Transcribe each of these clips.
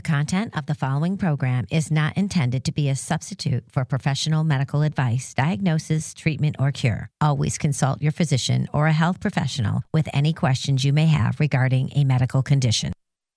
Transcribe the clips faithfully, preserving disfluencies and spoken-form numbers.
content of the following program is not intended to be a substitute for professional medical advice, diagnosis, treatment, or cure. Always consult your physician or a health professional with any questions you may have regarding a medical condition.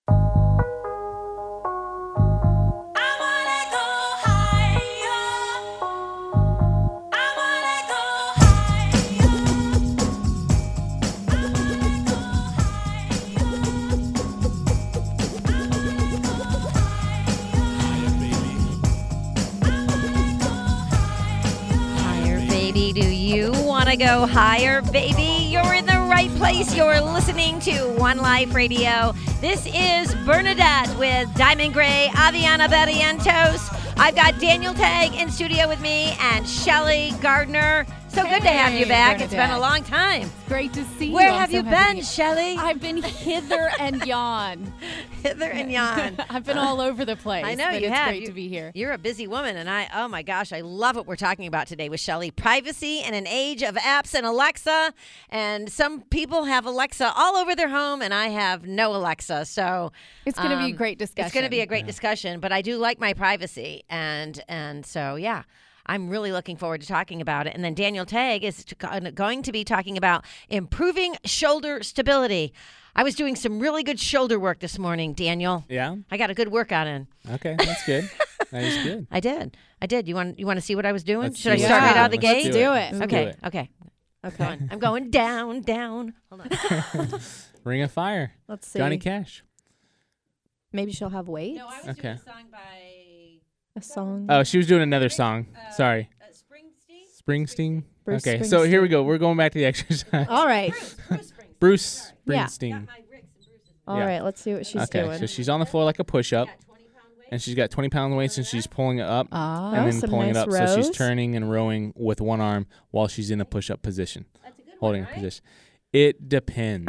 Do you want to go higher, baby? You're in the right place. You're listening to One Life Radio. This is Bernadette with Diamond Gray, Aviana Barrientos. I've got Daniel Tagg in studio with me and Shelly Gardner. So hey, good to have you back. Bernadette. It's been a long time. Great to see Where you. Where have so you been, Shelly? I've been hither and yon. Hither and yon. I've been all over the place. I know but you it's have. Great you, to be here. You're a busy woman, and I, oh my gosh, I love what we're talking about today with Shelly. Privacy in an age of apps and Alexa. And some people have Alexa all over their home, and I have no Alexa. So it's going to um, be a great discussion. It's going to be a great yeah. discussion, but I do like my privacy, and and so yeah. I'm really looking forward to talking about it. And then Daniel Tagg is going to be talking about improving shoulder stability. I was doing some really good shoulder work this morning, Daniel. Yeah? I got a good workout in. Okay, that's good. That is good. I did. I did. You want you want to see what I was doing? Let's Should I do start it. right out of the Let's gate? do it. Let's okay, do it. okay. Okay. I'm going, I'm going down, down. Hold on. Ring of Fire. Let's see. Johnny Cash. Maybe she'll have weight. No, I was okay. doing a song by... A song. Oh, she was doing another song. Uh, Sorry. Uh, Springsteen? Springsteen? Bruce okay, so here we Springsteen. go. We're going back to the exercise. All right. Bruce, Bruce Springsteen. Bruce Yeah. Springsteen. Got my Ricks and Bruces. All Yeah. right. Let's see what she's okay, doing. so she's on the floor like a push-up, Yeah, twenty pound weight. and she's got twenty pound weights, and she's pulling it up, Ah, and then some pulling nice it up. rows. So she's turning and rowing with one arm while she's in a push-up position, That's a good holding one, a right? position. It depends.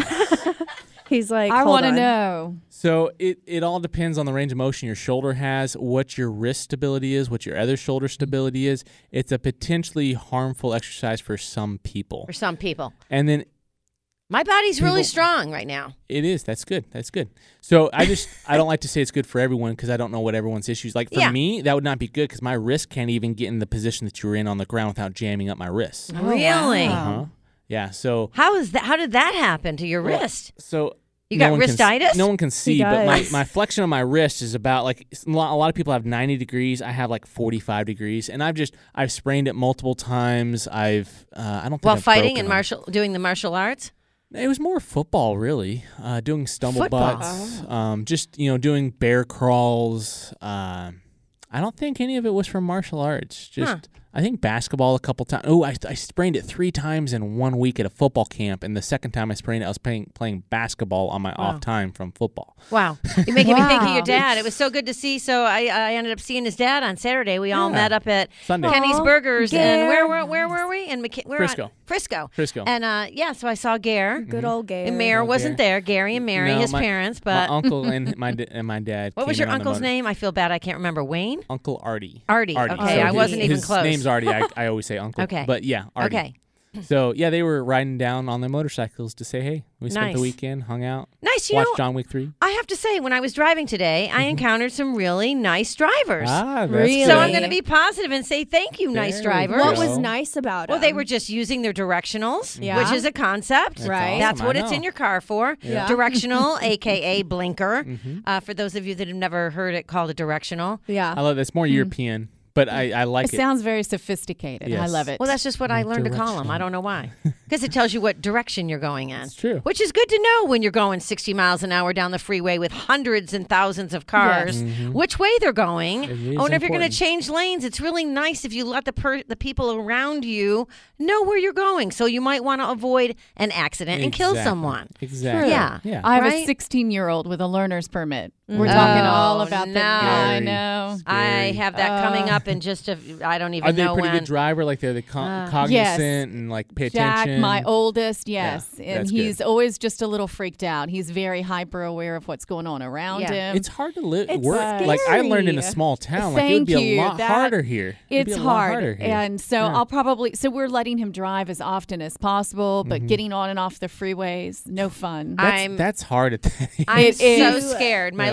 He's like, I want to know. So it, it all depends on the range of motion your shoulder has, what your wrist stability is, what your other shoulder stability is. It's a potentially harmful exercise for some people. For some people. And then My body's really People- strong right now. it is. That's good. That's good. So I just, I don't like to say it's good for everyone because I don't know what everyone's issues. Like for Yeah. me, that would not be good because my wrist can't even get in the position that you're in on the ground without jamming up my wrist. Oh, Really? wow. Uh-huh. Yeah. So, How is that? How did that happen to your Well, wrist? so You no got one can s- wristitis? no one can see, but my, does. my flexion of my wrist is about like it's a lot, a lot of people have ninety degrees. I have like forty-five degrees, and I've just I've sprained it multiple times. I've uh, I don't think While I've fighting broken and them. martial, doing the martial arts? It was more football, really. Uh, doing stumble Football. butts, um, just you know, doing bear crawls. Uh, I don't think any of it was from martial arts. Just Huh. I think basketball a couple times. Oh, I, I sprained it three times in one week at a football camp, and the second time I sprained it, I was playing playing basketball on my Wow. off time from football. Wow. You're making me think of Wow. your dad. It was so good to see. So I, I ended up seeing his dad on Saturday. We all Yeah. met up at Sunday. Kenny's Aw, Burgers. And Gare. where were where were we? In McK- we're Frisco. On Frisco. Frisco. And uh, yeah, so I saw Gare. Good old Gary. And Mayor Oh, wasn't Gare. there. Gary and Mary, No, his my- parents. my But uncle and my d- and my dad. what was came your in on the uncle's motor- name? I feel bad. I can't remember. Wayne? Uncle Artie. Artie. Okay, So I his- wasn't even his close. name's Artie. I, I always say uncle. Okay. But yeah, Artie. Okay. So yeah, they were riding down on their motorcycles to say, hey, we spent Nice. the weekend, hung out, Nice. You watched know, John Wick three. I have to say, when I was driving today, I encountered some really nice drivers. Ah, that's Really? So good. I'm going to be positive and say thank you, nice There we drivers. What go. was nice about it? Well, they were just using their directionals, Yeah. which is a concept. That's Right. awesome, That's I what it's know. in your car for. Yeah. Directional, a k a blinker. Mhm. Uh, for those of you that have never heard it called a directional. Yeah. I love that. It's more European, but I, I like It it. sounds very sophisticated. I Yes. love it. Well, that's just what I Mm, learned to call them. I directional. don't know why. Because it tells you what direction you're going in. It's true. Which is good to know when you're going sixty miles an hour down the freeway with hundreds and thousands of cars, Yes. Mhm. which way they're going. It is Oh, and if you're going important. to change lanes, it's really nice if you let the per- the people around you know where you're going. So you might want to avoid an accident and kill Exactly. someone. Exactly. Yeah. Yeah. I have right? a sixteen-year-old with a learner's permit. We're Mm. talking Oh, all about no. the. I Scary. know. I Scary. have that coming Uh, up in just a. I don't even Are they a know pretty when. good driver? Like they're the con- Uh, cognizant Yes. and like pay Jack, attention. my oldest, yes, Yeah, and that's he's good. always just a little freaked out. He's very hyper aware of what's going on around Yeah. him. It's hard to live. It's work. Like I learned in a scary. small town. Like it would Thank be a you. lot That- harder here. It'd be It's a lot hard, harder here. and so Yeah. I'll probably so we're letting him drive as often as possible, but Mhm. getting on and off the freeways, no fun. That's, I'm- that's hard at that age. I'm It so is. scared. My Yeah.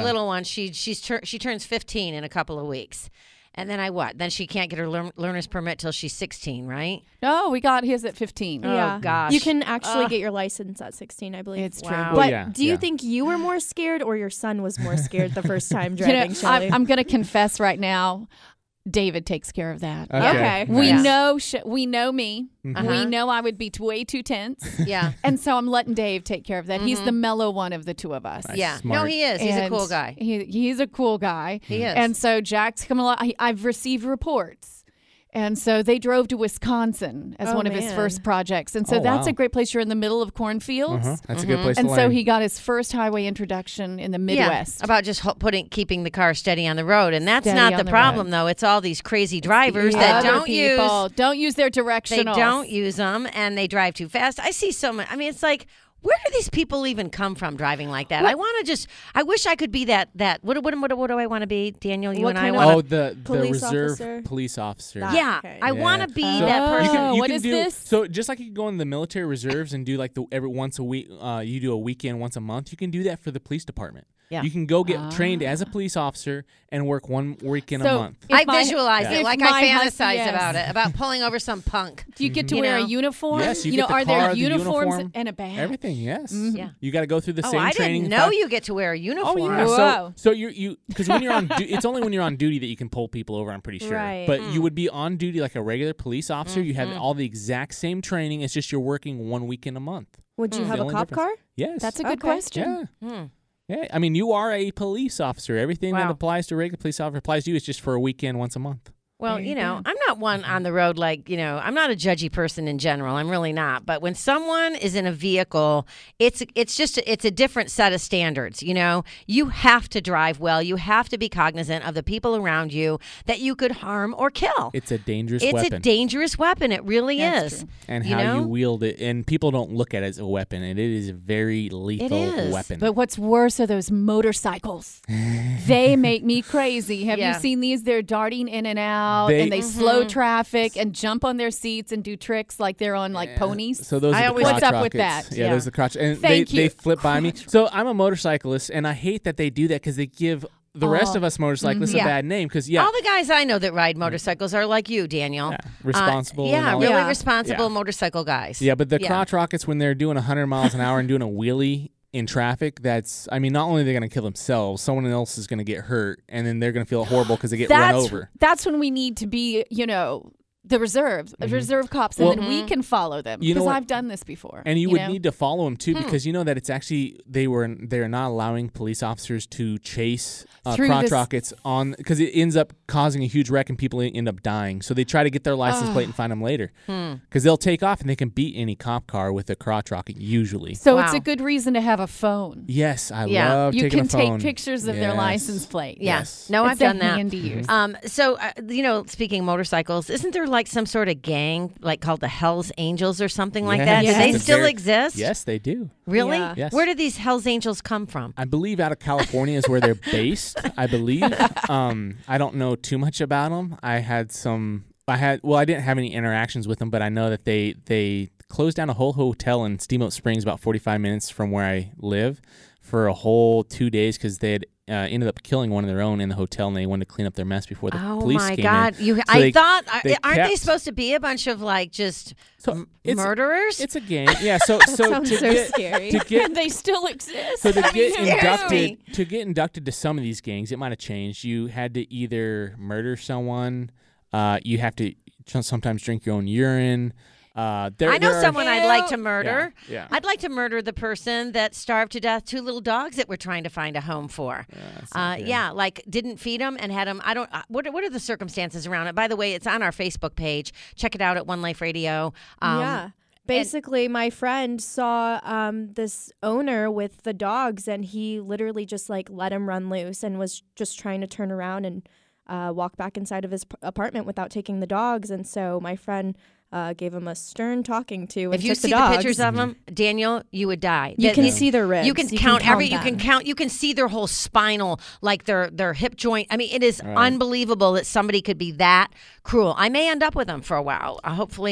little one, she she's tur- she turns fifteen in a couple of weeks. And then I what? Then she can't get her learn- learner's permit till she's sixteen, right? No, we got his at fifteen. Yeah. Oh, gosh. You can actually Ugh. get your license at sixteen, I believe. It's true. Wow. But Well, yeah, do you yeah. think you were more scared or your son was more scared the first time You driving, know, Shelley? I'm, I'm going to confess right now. David takes care of that. Okay. Okay. We Yeah. know sh- we know me. Uh-huh. We know I would be t- way too tense. Yeah. And so I'm letting Dave take care of that. He's the mellow one of the two of us. Nice. Yeah. No, Smart. he is. He's a And cool guy. He, he's a cool guy. He is. And so Jack's coming along. I, I've received reports. And so they drove to Wisconsin as Oh, one of his man. first projects. And so Oh, that's wow. a great place. You're in the middle of cornfields. Uh-huh. That's a good place And to so learn. he got his first highway introduction in the Midwest. Yeah, about just ho- putting keeping the car steady on the road, and that's Steady not on the the problem road. though. It's all these crazy drivers The that other don't people use don't use their they directionals. don't use them, and they drive too fast. I see so much. I mean, it's like. Where do these people even come from driving like that? I want to just. I wish I could be that. That. What? What? What, what do I want to be, Daniel? You What and I kind of- want. Oh, the the Police reserve officer? police officer. That- Yeah, okay. I Yeah. want to be Oh. that You person. You can, you what can is do, this? So just like you go in the military reserves and do like the every once a week, uh, you do a weekend once a month. You can do that for the police department. Yeah. You can go get trained as a police officer and work one weekend So a month. if I my- visualize if it like my I hus- fantasize yes. about it, about pulling over some punk. Do you get to You wear know? a uniform? Yes, you, know, get the are car, there the uniforms uniform, and a badge? everything. Yes. Yeah. You got to go through the Oh, same I training. didn't know fi- you get to wear a Oh uniform. yeah. Whoa. So so you you because when you're on du- it's only when you're on duty that you can pull people over. I'm pretty sure. Right. But Hmm. you would be on duty like a regular police officer. You Mm-hmm. have all the exact same training. It's just you're working one weekend a month. Would you Hmm. have The a only cop difference. car? Yes. That's a good Okay. question. yeah. Hmm. Yeah, I mean, you are a police officer. Everything that Wow. applies to a regular police officer applies to you. It's just for a weekend once a month. Well, There you you know, go. I'm not one on the road like, you know, I'm not a judgy person in general. I'm really not. But when someone is in a vehicle, it's it's just it's a different set of standards, you know. You have to drive well. You have to be cognizant of the people around you that you could harm or kill. It's a dangerous It's weapon. a dangerous weapon. It really That's is. true. and you how know? you wield it. And people don't look at it as a weapon. And it is a very lethal is. weapon. But what's worse are those motorcycles. They make me crazy. Have Yeah. you seen these? They're darting in and out, They- and they slow traffic and jump on their seats and do tricks like they're on like ponies. So those I are the always- crotch What's up with rockets. that? Yeah, Yeah. those are the crotch. And Thank they, they you. flip by me. So I'm a motorcyclist, and I hate that they do that because they give the rest Oh. of us motorcyclists Yeah. a bad name. Because, yeah, All the guys I know that ride motorcycles are like you, Daniel. yeah, responsible. Uh, and yeah, all really that. Yeah. responsible Yeah. motorcycle guys. Yeah, but the Yeah. crotch rockets, when they're doing one hundred miles an hour and doing a wheelie in traffic, that's, I mean, not only are they going to kill themselves, someone else is going to get hurt, and then they're going to feel horrible because they get that's run over. that's when we need to be, you know, the reserves, the reserve cops, and Well- then we can follow them You know because what? I've done this before. And you, would know? need to follow them Hmm. too, because you know that it's actually they were they're not allowing police officers to chase uh, Through crotch this- rockets on because it ends up causing a huge wreck and people end up dying. So they try to get their license plate and find them later Hmm. because they'll take off and they can beat any cop car with a crotch rocket usually. So it's Wow. a good reason to have a phone. Yes, I Yeah. love You taking can a phone. take pictures of their Yes. license plate. Yeah. Yes. No, It's I've done a that. handy use. Um, so, uh, you know, speaking of motorcycles, isn't there like some sort of gang like called the Hells Angels or something like that? Do Yes. they Yes. still They're- exist? Yes, they do. Really? Yeah. Yes. Where did these Hells Angels come from? I believe out of California is where they're based. I believe. Um, I don't know too much about them. I had some. I had. Well, I didn't have any interactions with them, but I know that they they closed down a whole hotel in Steamboat Springs, about forty-five minutes from where I live, for a whole two days because they had uh, ended up killing one of their own in the hotel, and they wanted to clean up their mess before the Oh police my came God! in. You, So I they- thought, are, they aren't they kept- supposed to be a bunch of like just So m- it's- murderers? It's a game. Yeah. So so Sounds to so get scary. to get they still exist. So to I mean, get who knows? inducted to get inducted to some of these gangs, it might have changed. You had to either murder someone, uh, you have to ch- sometimes drink your own urine. Uh, there, I know there are- someone I'd like to Ew. murder. Yeah, yeah. I'd like to murder the person that starved to death two little dogs that we're trying to find a home for. that's Uh, not good. yeah, like didn't feed them and had them. I don't. Uh, what are, what are the circumstances around it? By the way, it's on our Facebook page. Check it out at One Life Radio. Um, yeah. Basically, my friend saw um, this owner with the dogs, and he literally just like let him run loose and was just trying to turn around and uh, walk back inside of his p- apartment without taking the dogs. And so my friend uh, gave him a stern talking to. And If you took see the, the, dogs. pictures of them, Daniel, you would die. You That- can that- see their ribs. You can count count every. You can them. count. You can see their whole spinal, like their their hip joint. I mean, it is Right. unbelievable that somebody could be that cruel. I may end up with them for a while. Uh, hopefully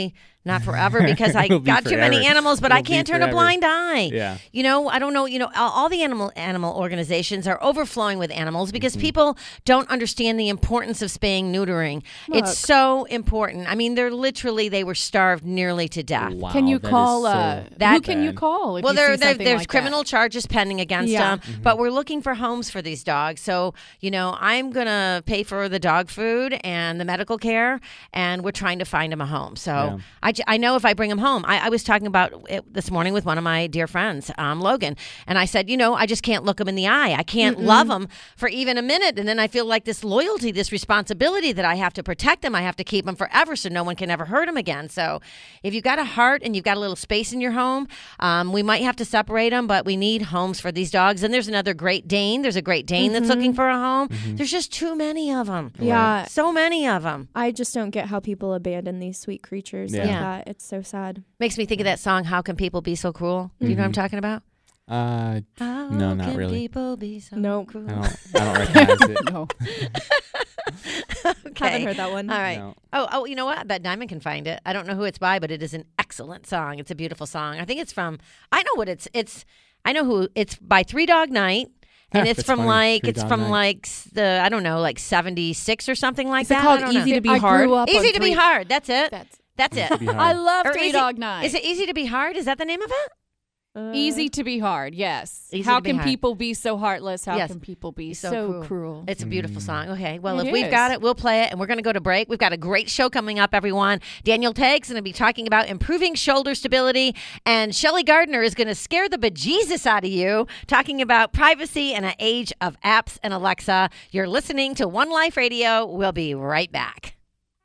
not forever because I It'll be got too many forever. animals, but I It'll be can't turn a forever. blind eye. Yeah. You know, I don't know, you know, all, all the animal animal organizations are overflowing with animals because Mm-hmm. people don't understand the importance of spaying, neutering. It's so important. I mean, they're literally, they were starved nearly to death. Wow, Can you that is call? so Uh, That- who can you bad. call? If Well, you there, see there something there's like criminal that? charges pending against Yeah. them, but we're looking for homes for these dogs. So, you know, I'm going to pay for the dog food and the medical care, and we're trying to find him a home. So Yeah. I, j- I know if I bring him home, I, I was talking about it this morning with one of my dear friends, um, Logan, and I said, you know, I just can't look him in the eye. I can't love him for even a minute. And then I feel like this loyalty, this responsibility that I have to protect him. I have to keep him forever so no one can ever hurt him again. So if you've got a heart and you've got a little space in your home, um, we might have to separate them, but we need homes for these dogs. And there's another Great Dane. There's a Great Dane that's looking for a home. There's just too many of them. Yeah. So many of them. I just don't get how people abandon these sweet creatures like Yeah. that. It's so sad. Makes me think of that song, How Can People Be So Cruel? Do you know what I'm talking about? Uh, How No, not can really. people be so Nope. cruel? I don't. I don't recognize it. No. Okay. Haven't heard that one. All right. No. Oh, oh, you know what? I bet Diamond can find it. I don't know who it's by, but it is an excellent song. It's a beautiful song. I think it's from. I know what it's. It's. I know who. It's by Three Dog Night, and it's That's from funny. like. Three It's Dog from Night. like s- the. I don't know, like seventy-six or something like Is it that. called I don't know. Easy to Be I Hard? grew up on Easy to be Three- hard. That's it. That's. That's it. To be hard. I love Or Three Easy- Dog Night. Is it Easy to Be Hard? Is that the name of it? Uh, Easy to be hard, yes. Easy How to be can hard. people be so heartless? How Yes. can people be So so, cruel. cruel? It's a beautiful song. Okay. Well, It if we've is. got it, we'll play it. And we're going to go to break. We've got a great show coming up, everyone. Daniel Tagg's going to be talking about improving shoulder stability. And Shelly Gardner is going to scare the bejesus out of you, talking about privacy in an age of apps and Alexa. You're listening to One Life Radio. We'll be right back.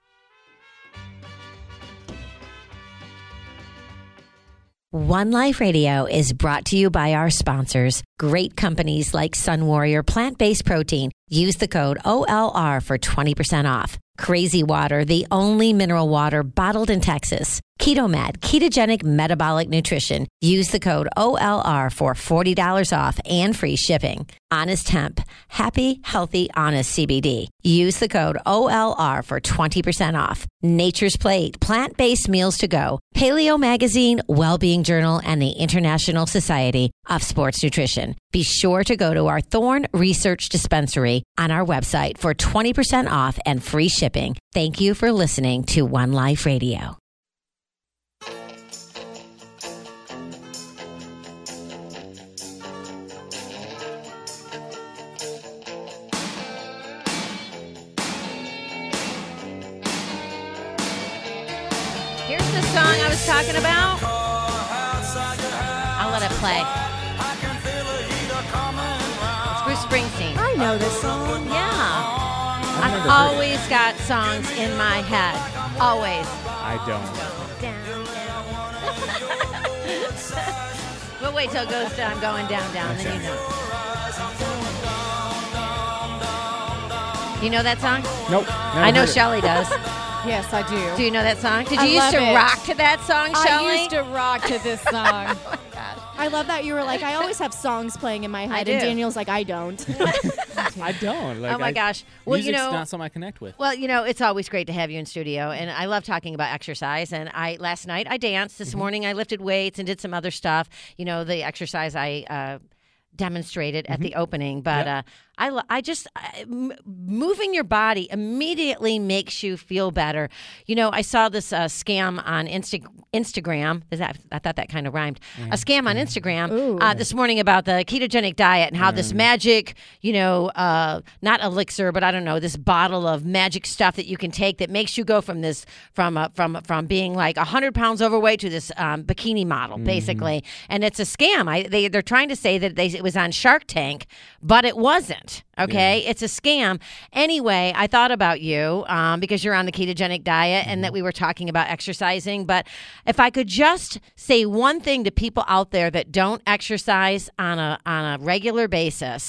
One Life Radio is brought to you by our sponsors, great companies like Sun Warrior Plant-Based Protein. Use the code O L R for twenty percent off. Crazy Water, the only mineral water bottled in Texas. KetoMed, ketogenic metabolic nutrition. Use the code O L R for forty dollars off and free shipping. Honest Hemp, happy, healthy, honest C B D. Use the code O L R for twenty percent off. Nature's Plate, plant-based meals to go. Paleo Magazine, Wellbeing Journal, and the International Society of Sports Nutrition. Be sure to go to our Thorne Research Dispensary on our website for twenty percent off and free shipping. Thank you for listening to One Life Radio. Here's the song I was talking about. I'll let it play. It's Bruce Springsteen. I know this song. Yeah. I've never heard it. always got songs in my head. Always. I don't. Down, down. We'll wait till it goes down, going down, down, then you know. You know that song? Nope. I know Shelly. Shelly does. Yes, I do. Do you know that song? Did you I used love to it. rock to that song, Shelly? I used to rock to this song. I love that you were like, I always have songs playing in my head. I And do. Daniel's like, I don't. I don't. Like, Oh my I, gosh. Well, you music's know, not something I connect with. Well, you know, it's always great to have you in studio, and I love talking about exercise. And I last night I danced. This morning I lifted weights and did some other stuff. You know, the exercise I uh, demonstrated at the opening, but Yep. uh, I lo- I just I, m- moving your body immediately makes you feel better. You know, I saw this uh, scam on Insta- Instagram. Is that I thought that kind of rhymed. A scam on Instagram uh, this morning about the ketogenic diet and how this magic, you know, uh, not elixir, but I don't know, this bottle of magic stuff that you can take that makes you go from this from uh, from from being like a hundred pounds overweight to this um, bikini model, basically. And it's a scam. I they they're trying to say that they it was on Shark Tank, but it wasn't. Okay, it's a scam. Anyway, I thought about you um, because you're on the ketogenic diet and that we were talking about exercising. But if I could just say one thing to people out there that don't exercise on a on a regular basis,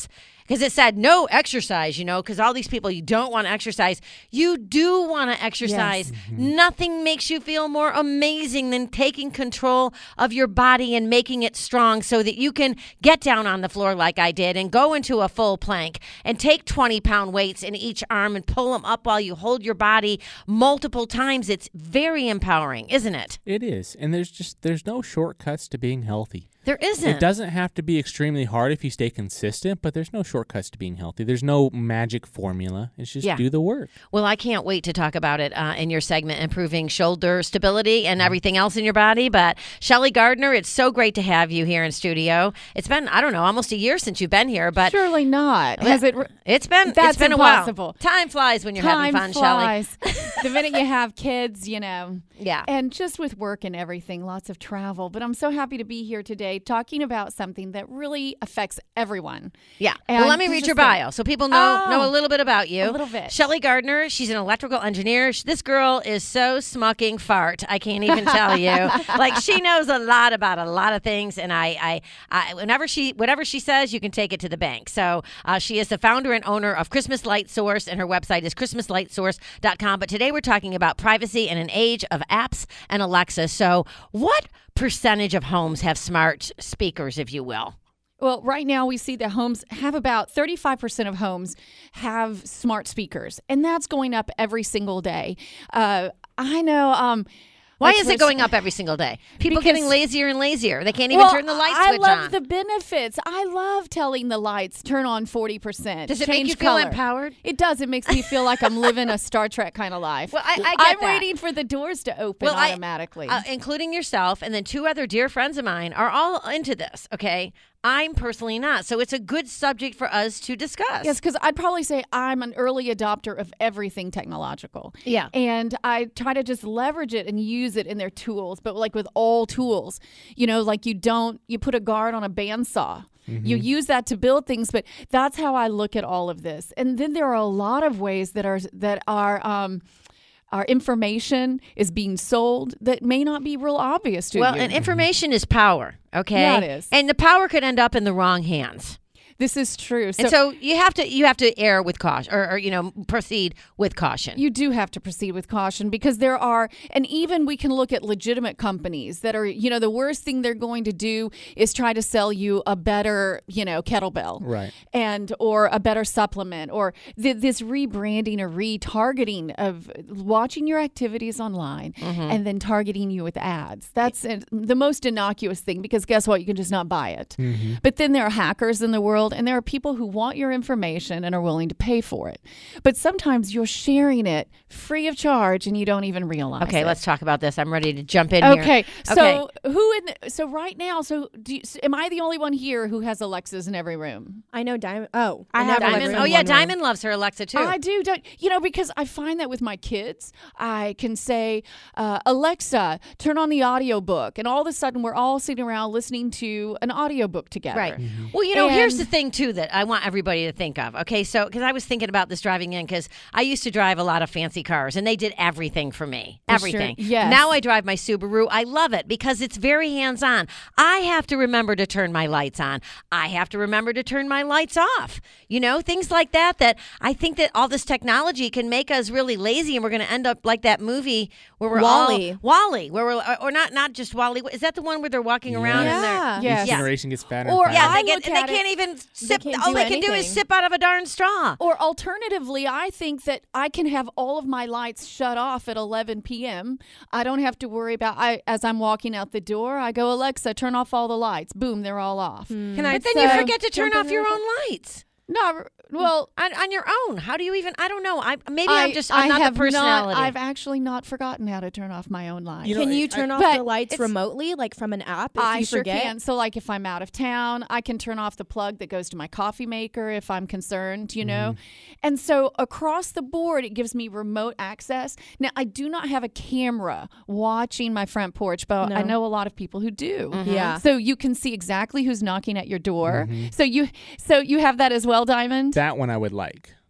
because it said no exercise, you know, because all these people, you don't want to exercise. You do want to exercise. Yes. Mm-hmm. Nothing makes you feel more amazing than taking control of your body and making it strong so that you can get down on the floor like I did and go into a full plank and take twenty pound weights in each arm and pull them up while you hold your body multiple times. It's very empowering, isn't it? It is. And there's just, there's no shortcuts to being healthy. There isn't. It doesn't have to be extremely hard if you stay consistent, but there's no shortcuts to being healthy. There's no magic formula. It's just Yeah. do the work. Well, I can't wait to talk about it uh, in your segment, improving shoulder stability and everything else in your body. But Shelley Gardner, it's so great to have you here in studio. It's been, I don't know, almost a year since you've been here, but Surely not. Has it? Re- it's been That's it's been impossible. a while. Time flies when you're Time having fun, Shelley. flies. The minute you have kids, you know. Yeah. And just with work and everything, lots of travel. But I'm so happy to be here today talking about something that really affects everyone. Yeah. And Well, let me this read is your the- bio so people know Oh. know a little bit about you. A little bit. Shelley Gardner, she's an electrical engineer. Sh- This girl is so smucking fart. I can't even tell you. Like, she knows a lot about a lot of things, and I, I, I whenever she, whatever she says, you can take it to the bank. So uh, she is the founder and owner of Christmas Light Source, and her website is christmas light source dot com. But today we're talking about privacy in an age of apps and Alexa. So, what percentage of homes have smart speakers, if you will? Well, right now we see that homes have about thirty-five percent of homes have smart speakers, and that's going up every single day. Uh, I know. Um, Why like is it for- going up every single day? People Because- getting lazier and lazier. They can't even well, turn the light I switch love on. the benefits. I love telling the lights turn on forty percent. Does it make change you feel color. empowered? It does. It makes me feel like I'm living a Star Trek kind of life. Well, I, I get I'm that. waiting for the doors to open Well, I- automatically. Uh, including yourself, and then two other dear friends of mine are all into this, okay? I'm personally not. So it's a good subject for us to discuss. Yes, because I'd probably say I'm an early adopter of everything technological. Yeah. And I try to just leverage it and use it in their tools, but like with all tools, you know, like you don't, you put a guard on a bandsaw. You use that to build things, but that's how I look at all of this. And then there are a lot of ways that are, that are, um, our information is being sold that may not be real obvious to Well, you. and information is power, okay? Yeah, it is. And the power could end up in the wrong hands. This is true. and so you have to you have to err with caution, or, or you know, proceed with caution. You do have to proceed with caution because there are, and even we can look at legitimate companies that are, you know, the worst thing they're going to do is try to sell you a better, you know, kettlebell. Right. And, or a better supplement, or th- this rebranding or retargeting of watching your activities online and then targeting you with ads. That's uh, the most innocuous thing because guess what? You can just not buy it. But then there are hackers in the world and there are people who want your information and are willing to pay for it. But sometimes you're sharing it free of charge and you don't even realize Okay, it. let's talk about this. I'm ready to jump in Okay, here. so who in the, so right now? So do you, am I the only one here who has Alexas in every room? I know Diamond. Oh, I in have every Diamond. room. Oh yeah, One room. Diamond loves her Alexa too. I do, don't, you know, because I find that with my kids, I can say, uh, Alexa, turn on the audiobook, and all of a sudden we're all sitting around listening to an audiobook together. Right. Well, you know, here's And- the thing, too, that I want everybody to think of. Okay, so because I was thinking about this driving in because I used to drive a lot of fancy cars and they did everything for me. For Everything. sure. Yes. Now I drive my Subaru. I love it because it's very hands on. I have to remember to turn my lights on. I have to remember to turn my lights off. You know, things like that, that I think that all this technology can make us really lazy and we're going to end up like that movie where we're Wall-E. all Wall-E, where we're, or not, not just Wall-E. Is that the one where they're walking around and they're. Yeah. Yes. Each Yeah. generation gets fatter Or- and Yeah, fatter. they I get. look They at can't it- even sip. can't all do they can do is anything. sip out of a darn straw. Or alternatively, I think that I can have all of my lights shut off at eleven p.m. I don't have to worry about, I as I'm walking out the door, I go, Alexa, turn off all the lights. Boom, they're all off. Can I But then you say- forget to turn jump in off your real own lights No, well, on, on your own. How do you even? I don't know. I maybe I, I'm just. I I'm not have the personality. Not, I've actually not forgotten how to turn off my own lights. You know, Can you I- turn off but the lights it's- remotely, like from an app? If I you sure forget? can. So, like, if I'm out of town, I can turn off the plug that goes to my coffee maker if I'm concerned, you know? And so, across the board, it gives me remote access. Now, I do not have a camera watching my front porch, but I No. know a lot of people who do. Yeah. So, you can see exactly who's knocking at your door. So, you so you have that as well, Diamond? That one I would like.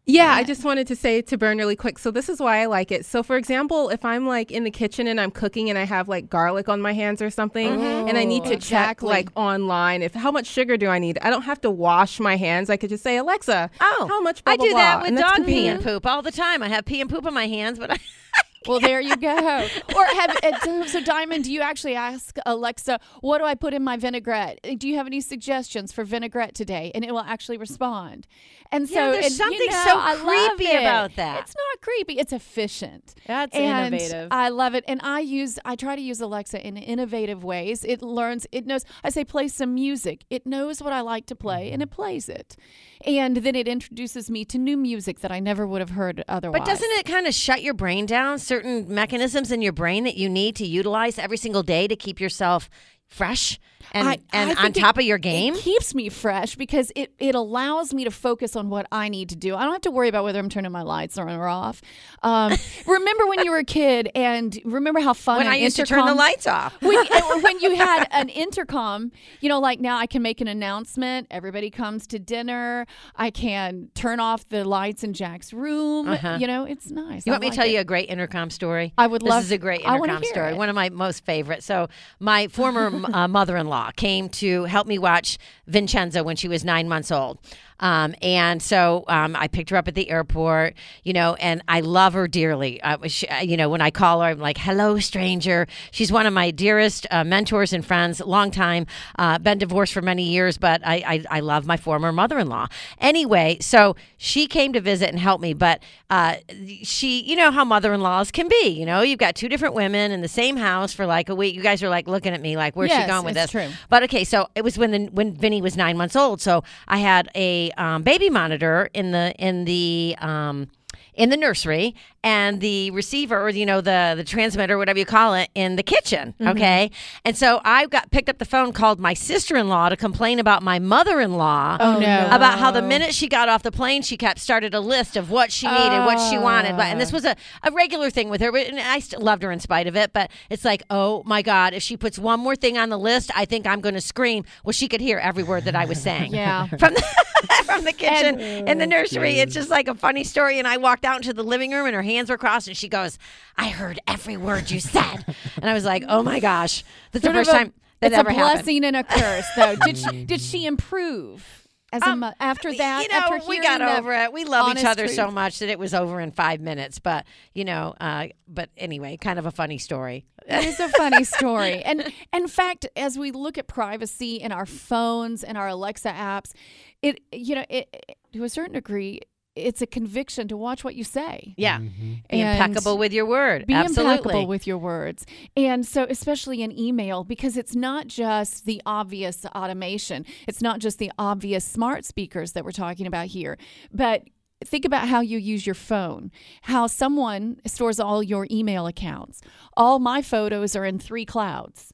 Yeah, I just wanted to say to Burn really quick. So this is why I like it. So for example, if I'm like in the kitchen and I'm cooking and I have like garlic on my hands or something, Mm-hmm. and I need to check Exactly. like online if how much sugar do I need, I don't have to wash my hands. I could just say, Alexa, Oh, how much? Blah, I blah, do that blah. with And that's dog pee and convenient. poop all the time. I have pee and poop in my hands, but I. Well, there you go. Or have uh, so, so Diamond, do you actually ask Alexa, what do I put in my vinaigrette? Do you have any suggestions for vinaigrette today? And it will actually respond. And so Yeah, there's and, you something know, so I love creepy it. about that. It's not creepy. It's efficient. That's and innovative. I love it. And I use, I try to use Alexa in innovative ways. It learns, it knows, I say play some music. It knows what I like to play and it plays it. And then it introduces me to new music that I never would have heard otherwise. But doesn't it kind of shut your brain down? Certain mechanisms in your brain that you need to utilize every single day to keep yourself fresh and, I- and I on think it- top of your game? It keeps me fresh because it, it allows me to focus on what I need to do. I don't have to worry about whether I'm turning my lights on or off. Um, remember when you were a kid and remember how fun When an I used intercom, to turn the lights off. when, uh, when you had an intercom, you know, like now I can make an announcement. Everybody comes to dinner. I can turn off the lights in Jack's room. Uh-huh. You know, it's nice. You I want me to like tell it. you a great intercom story? I would this love- This is a great I wanna intercom hear story. it. One of my most favorite. So my former uh, mother-in-law came to help me watch Vincenzo when she was nine months old. Um, and so um, I picked her up at the airport, you know, and I love her dearly. Uh, she, you know, when I call her, I'm like, hello, stranger. She's one of my dearest uh, mentors and friends, long time, uh, been divorced for many years, but I, I, I love my former mother-in-law. Anyway, so she came to visit and help me, but uh, she, you know how mother-in-laws can be, you know, you've got two different women in the same house for like a week. You guys are like looking at me like, where's Yes, she going with it's this? true. But okay, so it was when the, when Vinny was nine months old. So I had a um, baby monitor in the in the um, in the nursery and the receiver, or you know the the transmitter, whatever you call it, in the kitchen. Mm-hmm. Okay, and so I got picked up the phone, called my sister-in-law to complain about my mother-in-law. Oh, no. About how the minute she got off the plane, she kept started a list of what she needed, what she wanted. But and this was a, a regular thing with her. But and I still loved her in spite of it. But it's like, oh my God, if she puts one more thing on the list, I think I'm going to scream. Well, she could hear every word that I was saying. Yeah. From the, from the kitchen in the nursery. It's just like a funny story. And I walked out into the living room and her hands were crossed and she goes, I heard every word you said. And I was like, oh my gosh. That's the Sort of first a- time that it's ever a happened. blessing and a curse, though. Did she did she improve as a Um, mo- after that? you know, after we hearing got that over it. We love each honest other so truth? much that it was over in five minutes. But you know, uh, but anyway, kind of a funny story. It is a funny story. And, and in fact, as we look at privacy in our phones and our Alexa apps, it you know, it, it- to a certain degree, it's a conviction to watch what you say. Yeah, be And impeccable with your word. Be Absolutely. impeccable with your words. And so, especially in email, because it's not just the obvious automation, it's not just the obvious smart speakers that we're talking about here, but think about how you use your phone, how someone stores all your email accounts. All my photos are in three clouds.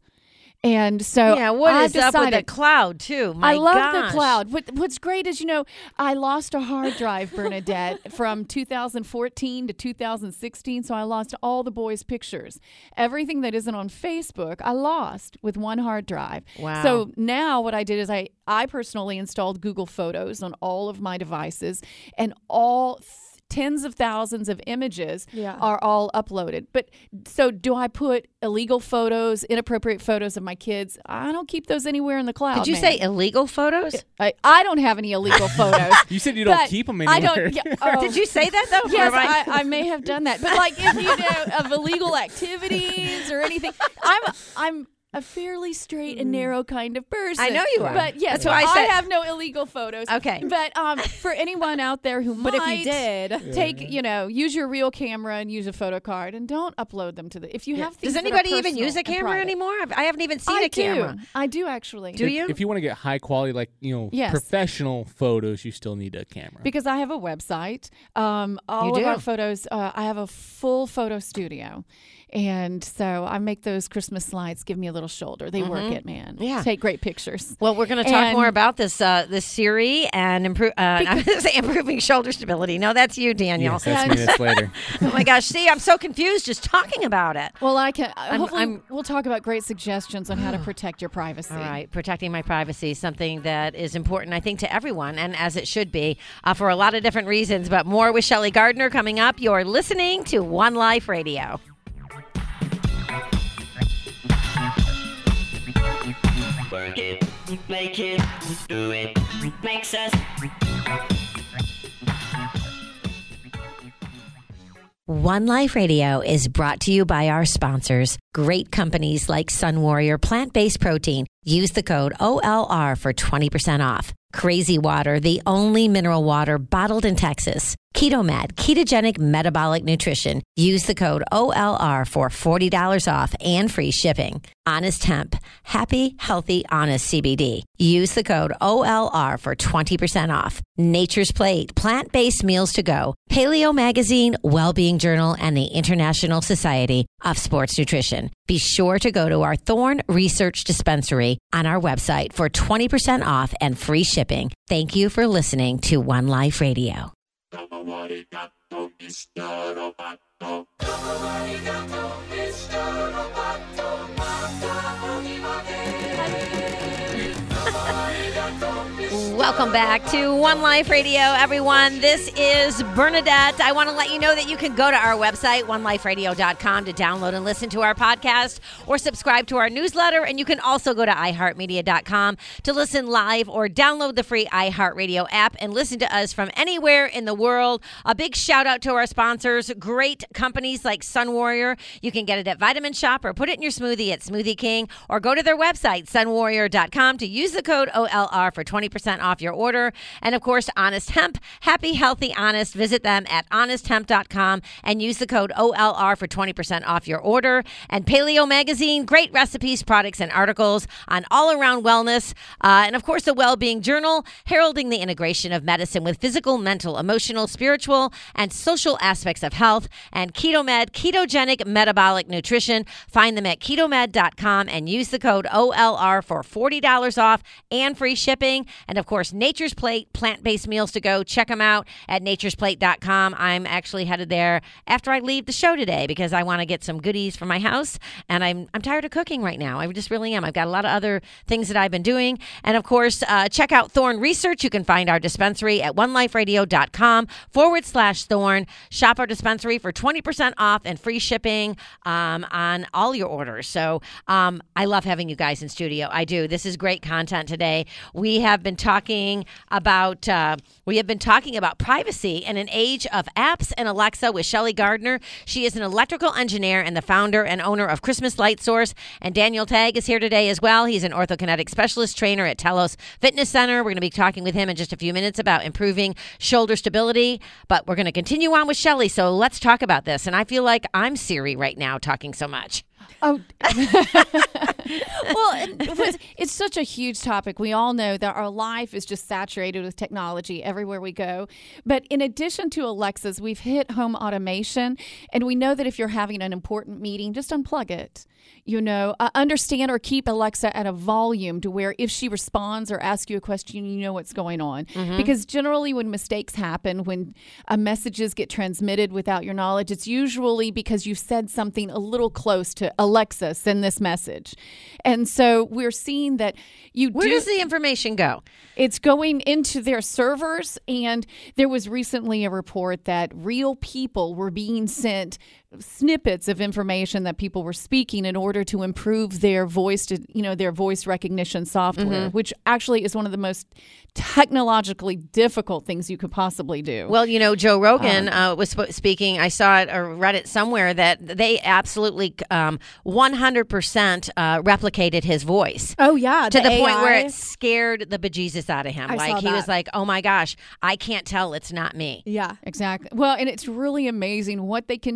And so yeah, what I've is up with the decided- cloud too? My I love gosh. the cloud. What, what's great is, you know, I lost a hard drive, Bernadette, from two thousand fourteen to two thousand sixteen. So I lost all the boys' pictures. Everything that isn't on Facebook, I lost with one hard drive. Wow. So now what I did is I, I personally installed Google Photos on all of my devices, and all th- tens of thousands of images Yeah. are all uploaded. But so do I put illegal photos, inappropriate photos of my kids? I don't keep those anywhere in the cloud. Did you man. say illegal photos? I, I don't have any illegal photos. You said you don't But keep them I anywhere. don't. Yeah, oh. Did you say that though? Yes, Or am I- I, I may have done that. But like, if you know of illegal activities or anything, I'm I'm a fairly straight and narrow kind of person. I know you are. But yes, That's why I I said- have no illegal photos. Okay. But um, for anyone out there who But might if you did, take, you know, use your real camera and use a photo card, and don't upload them to the. If you have things Does that are anybody even personal use a and camera private. anymore? I've- I haven't even seen I a camera. do. I do actually. Do If- you? If you want to get high quality, like you know, Yes. professional photos, you still need a camera. Because I have a website. Um, all You of do? our photos, uh, I have a full photo studio. And so I make those Christmas slides give me a little little shoulder. They work it, man. Yeah. Take great pictures. Well, we're going to talk And- more about this uh, this Siri and improve. Uh, I'm going to say improving shoulder stability. No, that's you, Daniel. Yes, that's me this later. Oh my gosh! See, I'm so confused just talking about it. Well, I can. uh, hopefully, I'm- we'll talk about great suggestions on how to protect your privacy. All right, protecting my privacy is something that is important, I think, to everyone, and as it should be, uh, for a lot of different reasons. But more with Shelley Gardner coming up. You're listening to One Life Radio. Work it, make it, do it, makes us. One Life Radio is brought to you by our sponsors, great companies like Sun Warrior Plant-Based Protein. Use the code O L R for twenty percent off. Crazy Water, the only mineral water bottled in Texas. KetoMed, ketogenic metabolic nutrition. Use the code O L R for forty dollars off and free shipping. Honest Hemp, happy, healthy, honest C B D. Use the code O L R for twenty percent off. Nature's Plate, plant-based meals to go. Paleo Magazine, Wellbeing Journal, and the International Society of Sports Nutrition. Be sure to go to our Thorne Research Dispensary on our website for twenty percent off and free shipping. Thank you for listening to One Life Radio. Welcome back to One Life Radio, everyone. This is Bernadette. I want to let you know that you can go to our website, one life radio dot com, to download and listen to our podcast or subscribe to our newsletter. And you can also go to i heart media dot com to listen live or download the free iHeartRadio app and listen to us from anywhere in the world. A big shout out to our sponsors, great companies like Sun Warrior. You can get it at Vitamin Shop or put it in your smoothie at Smoothie King, or go to their website, sun warrior dot com, to use the code O L R for twenty percent off your order. And of course, Honest Hemp, happy, healthy, honest. Visit them at honest hemp dot com and use the code O L R for twenty percent off your order. And Paleo Magazine, great recipes, products, and articles on all around wellness. Uh, and of course, the Wellbeing Journal, heralding the integration of medicine with physical, mental, emotional, spiritual, and social aspects of health. And KetoMed, ketogenic metabolic nutrition. Find them at keto med dot com and use the code O L R for forty dollars off and free shipping. And of course, Nature's Plate, plant-based meals to go. Check them out at natures plate dot com. I'm actually headed there after I leave the show today because I want to get some goodies for my house. And I'm I'm tired of cooking right now. I just really am. I've got a lot of other things that I've been doing. And of course, uh, check out Thorne Research. You can find our dispensary at one life radio dot com forward slash Thorne. Shop our dispensary for twenty percent off and free shipping um, on all your orders. So um, I love having you guys in studio. I do. This is great content today. We have been talking about uh, we have been talking about privacy in an age of apps and Alexa with Shelley Gardner. She is an electrical engineer and the founder and owner of Christmas Light Source. And Daniel Tagg is here today as well. He's an orthokinetic specialist trainer at Telos Fitness Center. We're going to be talking with him in just a few minutes about improving shoulder stability. But we're going to continue on with Shelley. So let's talk about this. And I feel like I'm Siri right now talking so much. Oh, well, it was, it's such a huge topic. We all know that our life is just saturated with technology everywhere we go. But in addition to Alexas, we've hit home automation. And we know that if you're having an important meeting, just unplug it. You know, uh, understand or keep Alexa at a volume to where if she responds or asks you a question, you know what's going on. Mm-hmm. Because generally when mistakes happen, when uh, messages get transmitted without your knowledge, it's usually because you've said something a little close to Alexa, send this message. And so we're seeing that you Where do. does the information go? It's going into their servers. And there was recently a report that real people were being sent snippets of information that people were speaking in order to improve their voice to, you know, their voice recognition software, mm-hmm. which actually is one of the most technologically difficult things you could possibly do. Well, you know, Joe Rogan Um, uh, was sp- speaking. I saw it or read it somewhere that they absolutely um, one hundred percent uh, replicated his voice. Oh, yeah. To the, A point where I. it scared the bejesus out of him. I like saw he was that. like, oh my gosh, I can't tell it's not me. Yeah. Exactly. Well, and it's really amazing what they can do.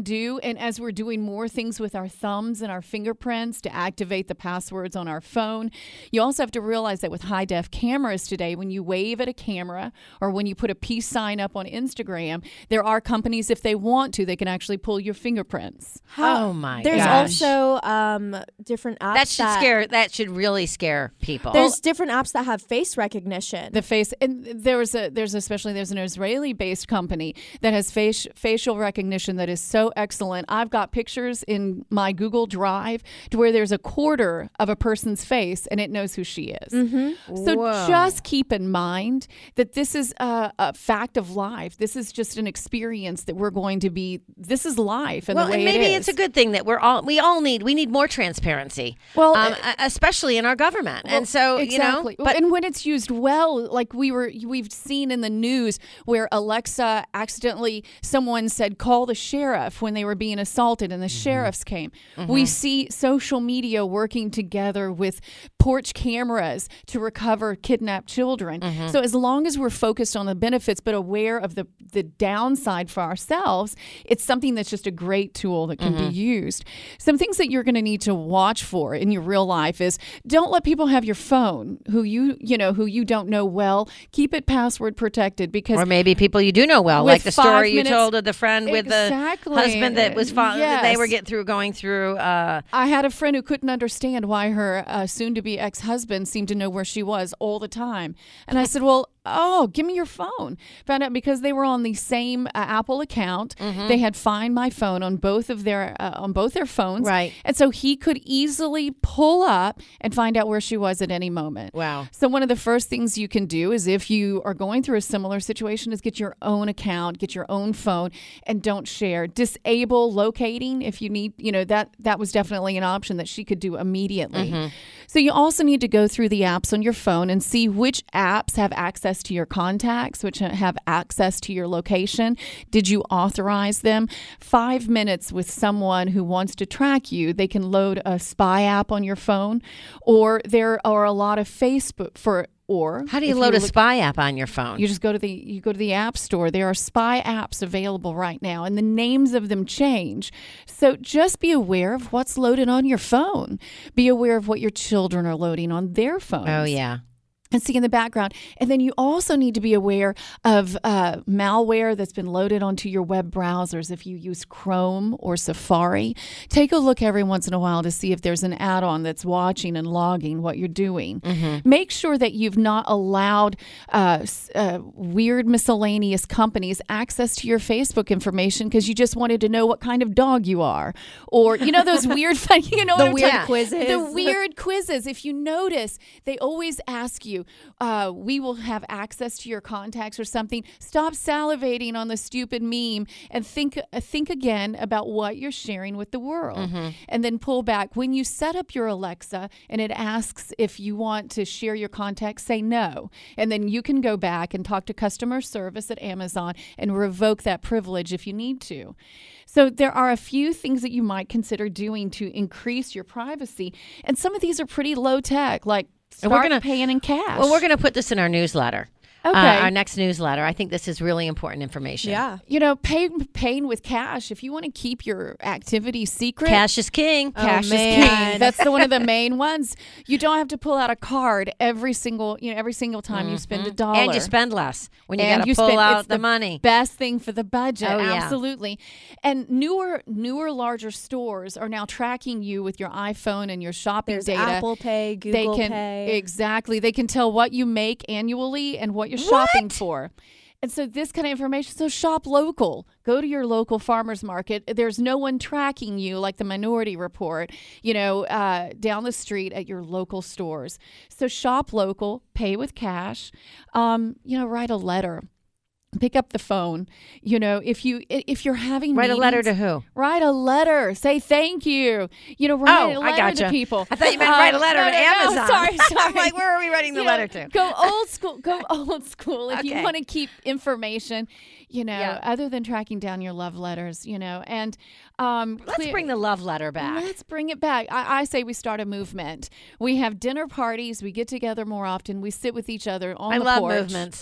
and as we're doing more things with our thumbs and our fingerprints to activate the passwords on our phone, you also have to realize that with high def cameras today, when you wave at a camera or when you put a peace sign up on Instagram, there are companies, if they want to, they can actually pull your fingerprints. Oh my There's gosh. also um, different apps that should scare. That should really scare people. There's different apps that have face recognition. The face, and there was a, there's especially, there's an Israeli-based company that has face, facial recognition that is so excellent. I've got pictures in my Google Drive to where there's a quarter of a person's face and it knows who she is. Mm-hmm. So Whoa. just keep in mind that this is a, a fact of life. This is just an experience that we're going to be, this is life and well, the way and maybe it is. it's a good thing that we're all we all need we need more transparency. Well, um, uh, especially in our government. Well, and so exactly. you know, but and when it's used well, like we were, we've seen in the news where Alexa accidentally, someone said, call the sheriff when they were being assaulted and the Mm-hmm. sheriffs came. Mm-hmm. We see social media working together with porch cameras to recover kidnapped children. Mm-hmm. So as long as we're focused on the benefits, but aware of the, the downside for ourselves, it's something that's just a great tool that can mm-hmm. be used. Some things that you're going to need to watch for in your real life is don't let people have your phone who you, you know, who you don't know well. Keep it password protected because or maybe people you do know well, with like the five story minutes- you told of the friend with Exactly. the husband that was fo- Yes. they were get through going through. Uh, I had a friend who couldn't understand why her uh, soon-to-be ex-husband seemed to know where she was all the time. And I said, well, oh, give me your phone. Found out because they were on the same uh, Apple account. Mm-hmm. They had Find My Phone on both of their uh, on both their phones. Right. And so he could easily pull up and find out where she was at any moment. Wow. So one of the first things you can do is if you are going through a similar situation is get your own account, get your own phone, and don't share. Disable locating if you need, you know, that that was definitely an option that she could do immediately. Mm-hmm. So you also need to go through the apps on your phone and see which apps have access to your contacts, which have access to your location. Did you authorize them? Five minutes with someone who wants to track you, they can load a spy app on your phone, or there are a lot of Facebook for Or how do you if load a look- spy app on your phone? You just go to the you go to the App Store. There are spy apps available right now, and the names of them change. So just be aware of what's loaded on your phone. Be aware of what your children are loading on their phones. Oh yeah. And see in the background. And then you also need to be aware of uh, malware that's been loaded onto your web browsers. If you use Chrome or Safari, take a look every once in a while to see if there's an add-on that's watching and logging what you're doing. Mm-hmm. Make sure that you've not allowed uh, uh, weird miscellaneous companies access to your Facebook information because you just wanted to know what kind of dog you are. Or, you know, those weird, you know, The what I'm weird talking- quizzes. The weird quizzes. If you notice, they always ask you, Uh, we will have access to your contacts or something. Stop salivating on the stupid meme and think uh, think again about what you're sharing with the world. Mm-hmm. And then pull back. When you set up your Alexa and it asks if you want to share your contacts, say no. And then you can go back and talk to customer service at Amazon and revoke that privilege if you need to. So there are a few things that you might consider doing to increase your privacy. And some of these are pretty low tech, like And Start we're gonna paying in cash. Well, we're going to put this in our newsletter. Okay. Uh, our next newsletter. I think this is really important information. Yeah. You know, pay, paying with cash. If you want to keep your activity secret, Cash is king. cash Oh, is man. king. That's the, one of the main ones. You don't have to pull out a card every single, you know, every single time mm-hmm. you spend a dollar. And you spend less when you And got to you pull spend- out it's the, money. Best thing for the budget. Oh, yeah. Absolutely. And newer, newer, larger stores are now tracking you with your iPhone and your shopping There's data. Apple Pay, Google they can, Pay. Exactly. They can tell what you make annually and what you're shopping for. And so this kind of information, so shop local. Go to your local farmer's market. There's no one tracking you like the Minority Report, you know, uh, down the street at your local stores. So shop local, pay with cash, um, you know, write a letter. Pick up the phone. You know, if you if you're having Write a letter meetings, to who? Write a letter. Say thank you. You know, write Oh, a I letter gotcha. to people. I thought you meant write a letter Uh, to no, no, no, Amazon. sorry, sorry. I'm like, where are we writing the You know, letter to? Go old school. Go old school. If Okay. you want to keep information, you know, Yeah. other than tracking down your love letters, you know, and um, Let's clear- bring the love letter back. Let's bring it back. I, I say we start a movement. We have dinner parties. We get together more often. We sit with each other on I the love porch. movements.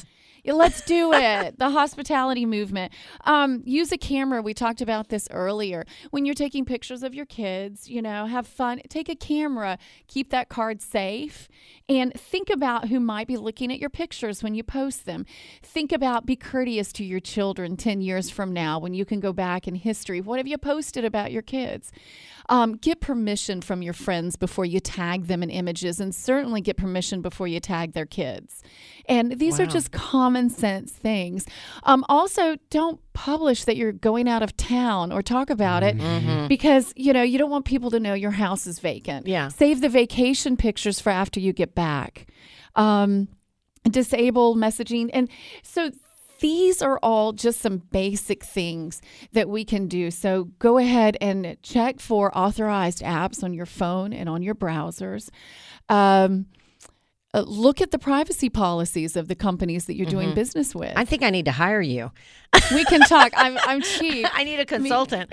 Yeah, let's do it. The hospitality movement. Um, use a camera. We talked about this earlier. When you're taking pictures of your kids, you know, have fun. Take a camera. Keep that card safe. And think about who might be looking at your pictures when you post them. Think about, be courteous to your children ten years from now when you can go back in history. What have you posted about your kids? Um, get permission from your friends before you tag them in images, and certainly get permission before you tag their kids. And these Wow. are just common sense things. Um, also, don't publish that you're going out of town or talk about it Mm-hmm. because, you know, you don't want people to know your house is vacant. Yeah. Save the vacation pictures for after you get back. Um, disable messaging. And so these are all just some basic things that we can do. So go ahead and check for authorized apps on your phone and on your browsers. Um, uh, look at the privacy policies of the companies that you're doing business with. I think I need to hire you. we can talk. I'm, I'm cheap. I need a consultant.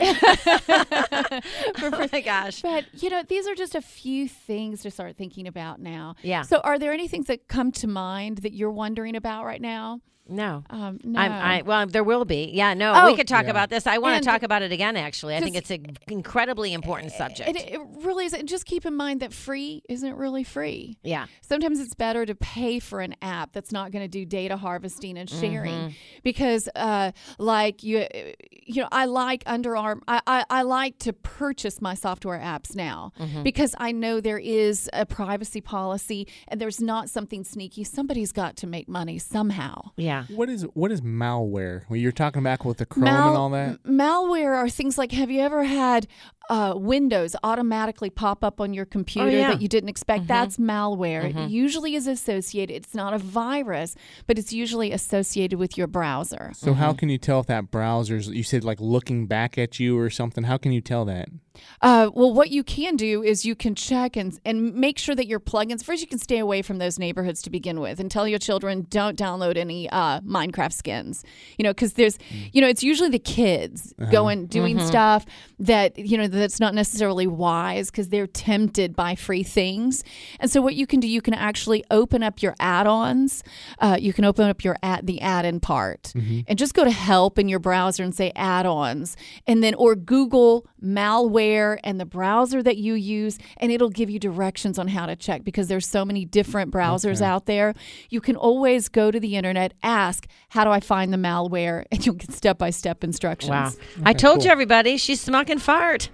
Oh my gosh. But, you know, these are just a few things to start thinking about now. Yeah. So are there any things that come to mind that you're wondering about right now? No. Um, no. I'm, I, well, there will be. Yeah, no, Oh. we could talk Yeah. about this. I want And- to talk about it again, actually. I think it's 'cause- an incredibly important subject. It, it really is. And just keep in mind that free isn't really free. yeah. Sometimes it's better to pay for an app that's not going to do data harvesting and sharing, Mm-hmm. because, uh, like you, you know, I like Under Armour. I, I, I like to purchase my software apps now Mm-hmm. because I know there is a privacy policy and there's not something sneaky. Somebody's got to make money somehow. Yeah. What is what is malware? Well, you're talking about with the Chrome Mal- and all that. m- Malware are things like, have you ever had uh, Windows automatically pop up on your computer yeah. that you didn't expect? That's malware. It usually is associated. It's not a virus, but it's usually associated with your browser. So how can you tell if that browser's? You said like looking back at you or something. How can you tell that? Uh, well, what you can do is you can check and and make sure that your plugins. First, you can stay away from those neighborhoods to begin with, and tell your children don't download any uh, Minecraft skins. You know, because there's, you know, it's usually the kids going doing stuff that, you know, that's not necessarily wise because they're tempted by free things. And so, what you can do, you can actually open up your add-ons. Uh, you can open up your ad the add-in part, and just go to help in your browser and say add-ons, and then or Google malware and the browser that you use, and it'll give you directions on how to check because there's so many different browsers Okay. out there. You can always go to the internet, ask, how do I find the malware? And you'll get step-by-step instructions. Wow. I told cool. you, everybody, she's smoking fart.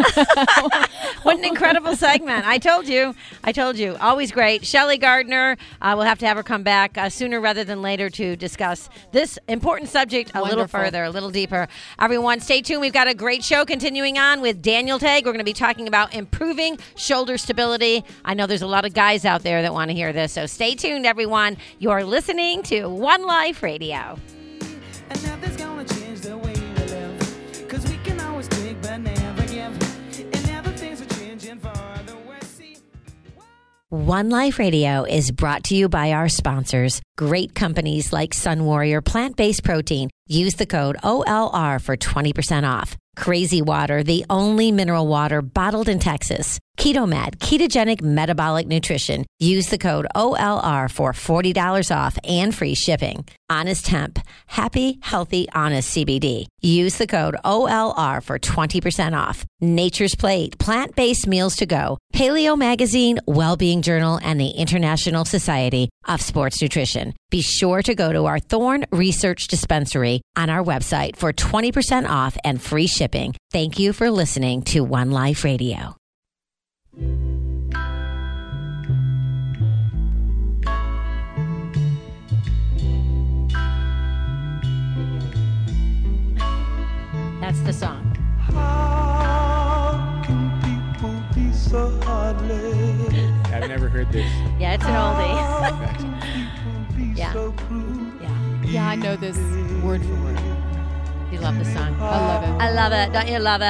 What an incredible segment. I told you. I told you. Always great. Shelley Gardner, uh, we'll have to have her come back uh, sooner rather than later to discuss this important subject a little Wonderful. further, a little deeper. Everyone, stay tuned. We've got a great show continuing on with Daniel Tagg. We're going to be talking about improving shoulder stability. I know there's a lot of guys out there that want to hear this, so stay tuned, everyone. You're listening to One Life Radio. And nothing's gonna change the way we live. Cause we can always take but never give. And now the things are changing for the worse. See, One Life Radio is brought to you by our sponsors, great companies like Sun Warrior Plant-Based Protein. Use the code O L R for twenty percent off. Crazy Water, the only mineral water bottled in Texas. KetoMed, ketogenic metabolic nutrition. Use the code O L R for forty dollars off and free shipping. Honest Hemp, happy, healthy, honest C B D. Use the code O L R for twenty percent off. Nature's Plate, plant-based meals to go. Paleo Magazine, Wellbeing Journal, and the International Society of Sports Nutrition. Be sure to go to our Thorne Research Dispensary on our website for twenty percent off and free shipping. Thank you for listening to One Life Radio. That's the song. how can people be so heartless? I've never heard this. Yeah, it's an oldie. People be Yeah. so cruel. Yeah. Yeah, I know this word for word. You love the song. I love it. I love it. Don't you love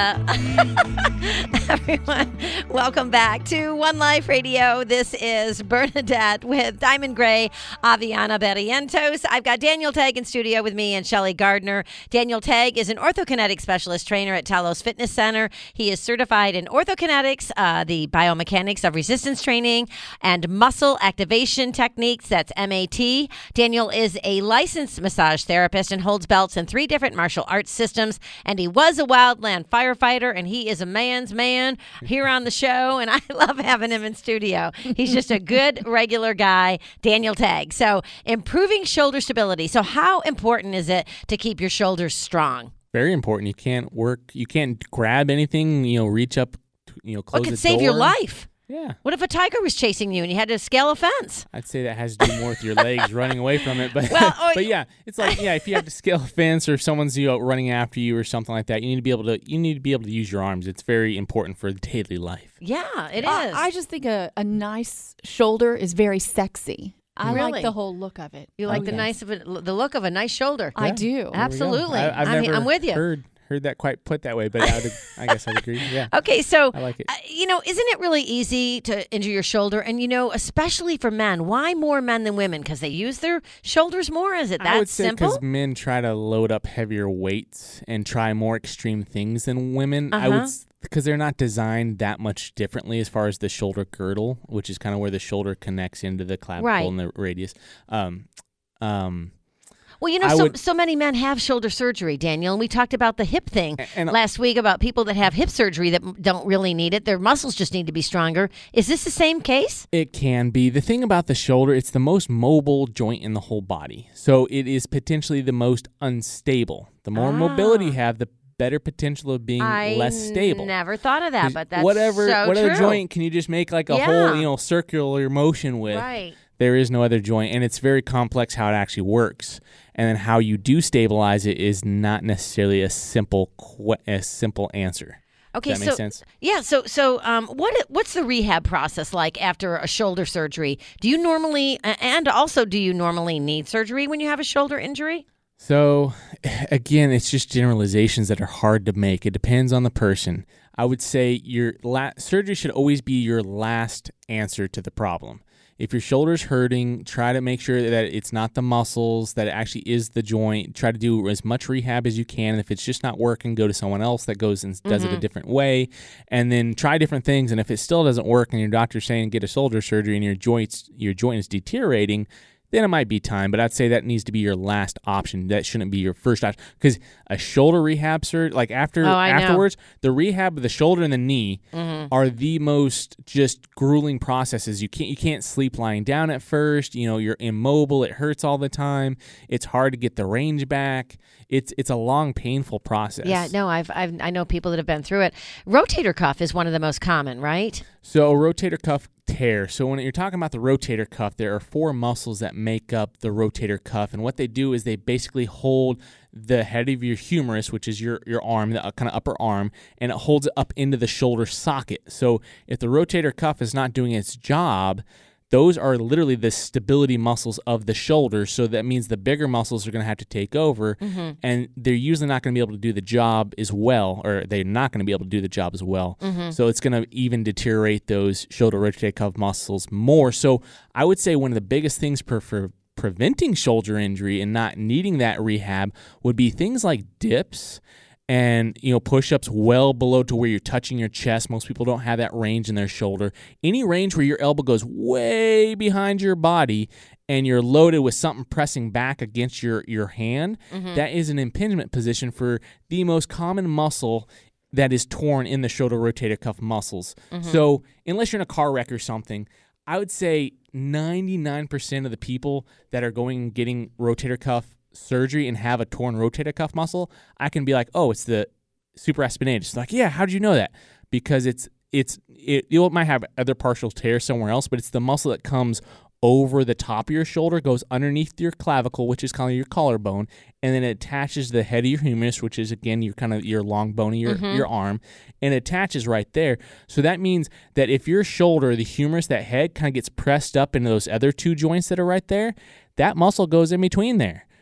it? Everyone, welcome back to One Life Radio. This is Bernadette with Diamond Gray, Aviana Barrientos. I've got Daniel Tagg in studio with me and Shelley Gardner. Daniel Tagg is an orthokinetic specialist trainer at Talos Fitness Center. He is certified in orthokinetics, uh, the biomechanics of resistance training, and muscle activation techniques. That's M A T. Daniel is a licensed massage therapist and holds belts in three different martial arts systems. And he was a wildland firefighter, and he is a man's man here on the show. And I love having him in studio. He's just a good, regular guy, Daniel Tagg. So improving shoulder stability. So how important is it to keep your shoulders strong? Very important. You can't work. You can't grab anything. You know, reach up. You know, close What could the save your door. life? Yeah. What if a tiger was chasing you and you had to scale a fence? I'd say that has to do more with your legs running away from it, but Well, oh, but yeah, it's like yeah, if you have to scale a fence or if someone's you know running after you or something like that, you need to be able to you need to be able to use your arms. It's very important for daily life. Yeah, it is. I, I just think a, a nice shoulder is very sexy. I Really? like the whole look of it. you like Oh, the yeah. nice of it, the look of a nice shoulder. I Yeah. do. There we go. Absolutely. I, I've I mean, never I'm with you. Heard heard that quite put that way, but I, would, I guess I'd agree. Yeah, Okay, so I like it. uh, you know, isn't it really easy to injure your shoulder? And you know, especially for men, why more men than women? Because they use their shoulders more. Is it that I would say simple? because men try to load up heavier weights and try more extreme things than women. I would Uh-huh. because they're not designed that much differently as far as the shoulder girdle, which is kind of where the shoulder connects into the clavicle Right. and the radius. Um, um, Well, you know, I so, would- so many men have shoulder surgery, Daniel, and we talked about the hip thing A- and- last week about people that have hip surgery that m- don't really need it. Their muscles just need to be stronger. Is this the same case? It can be. The thing about the shoulder, it's the most mobile joint in the whole body. So it is potentially the most unstable. The more mobility you have, the better potential of being I less stable. never thought of that, 'Cause but that's whatever so what other true. joint can you just make like a Yeah. whole, you know, circular motion with? Right. There is no other joint, and it's very complex how it actually works. And then how you do stabilize it is not necessarily a simple qu- a simple answer. Okay, Does that make so sense? yeah, so so um, what i- what's the rehab process like after a shoulder surgery? Do you normally, a- and also do you normally need surgery when you have a shoulder injury? So, again, it's just generalizations that are hard to make. It depends on the person. I would say your la- surgery should always be your last answer to the problem. If your shoulder's hurting, try to make sure that it's not the muscles, that it actually is the joint. Try to do as much rehab as you can. And if it's just not working, go to someone else that goes and does it a different way. And then try different things. And if it still doesn't work and your doctor's saying get a shoulder surgery and your joints, your joint is deteriorating, then it might be time. But I'd say that needs to be your last option. That shouldn't be your first option. Because a shoulder rehab surgery, like after Oh, I know. afterwards, the rehab of the shoulder and the knee are the most just grueling processes. You can't you can't sleep lying down at first. You know, you're immobile. It hurts all the time. It's hard to get the range back. It's it's a long, painful process. Yeah, no, I've, I've I know people that have been through it. Rotator cuff is one of the most common, right? So a rotator cuff tear. So when you're talking about the rotator cuff, there are four muscles that make up the rotator cuff, and what they do is they basically hold the head of your humerus, which is your, your arm, the kind of upper arm, and it holds it up into the shoulder socket. So if the rotator cuff is not doing its job, those are literally the stability muscles of the shoulder. So that means the bigger muscles are going to have to take over, and they're usually not going to be able to do the job as well, or they're not going to be able to do the job as well. So it's going to even deteriorate those shoulder rotator cuff muscles more. So I would say one of the biggest things for, for preventing shoulder injury and not needing that rehab would be things like dips and, you know, push-ups well below to where you're touching your chest. Most people don't have that range in their shoulder. Any range where your elbow goes way behind your body and you're loaded with something pressing back against your, your hand, that is an impingement position for the most common muscle that is torn in the shoulder rotator cuff muscles. So unless you're in a car wreck or something, I would say ninety-nine percent of the people that are going and getting rotator cuff surgery and have a torn rotator cuff muscle, I can be like, oh, it's the supraspinatus. Like, yeah, how did you know that? Because it's it's it, it might have other partial tears somewhere else, but it's the muscle that comes over the top of your shoulder, goes underneath your clavicle, which is kind of your collarbone, and then it attaches the head of your humerus, which is again your kind of your long bone of your, Mm-hmm. your arm, and it attaches right there. So that means that if your shoulder, the humerus, that head kind of gets pressed up into those other two joints that are right there, that muscle goes in between there.